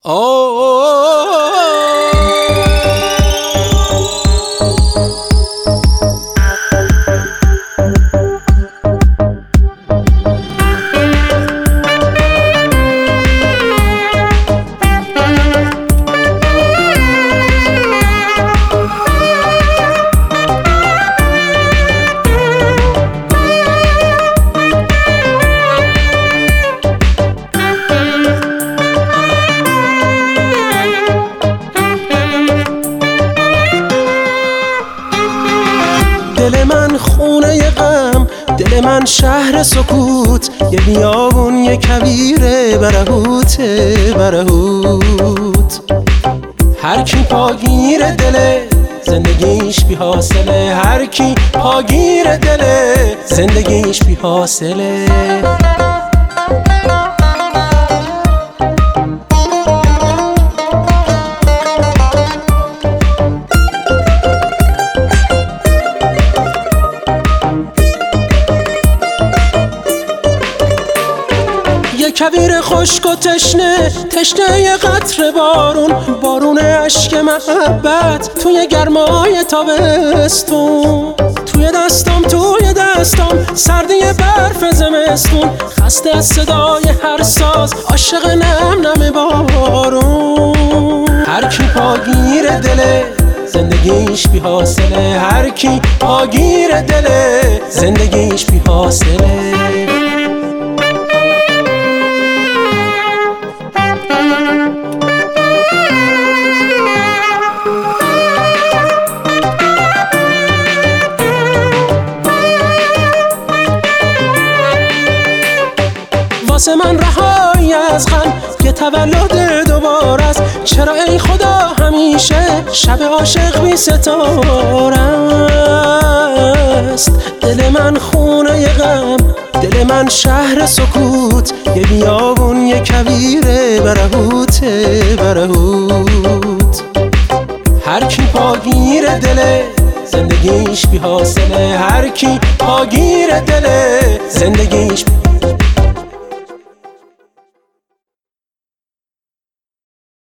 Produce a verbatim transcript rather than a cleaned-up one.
دل من خونه غم، دل من شهر سکوت، یه بیابون یه کویره برهوت برهوت. هر کی پاگیر دله زندگیش بی حاصله، هر کی پاگیر دله زندگیش بی حاصله. کویر خشک و تشنه، تشنه قطر بارون، بارون عشق محبت توی گرمای تابستون. توی دستام توی دستام سردی برف زمستون، خسته از صدای هر ساز عاشق نم نم بارون. هر کی پاگیر دله زندگیش بی حاصله، هر کی پاگیر دله زندگیش بی حاصله. واسه من رهایی از غم یه تولد دوباره است. چرا ای خدا همیشه شب عاشق بی ستاره است؟ دل من خونه غم، دل من شهر سکوت، یه بیابون یه کویره برهوت برهوت. هر کی پاگیر دله زندگیش بی حاصله، هر کی پاگیر دله زندگیش بی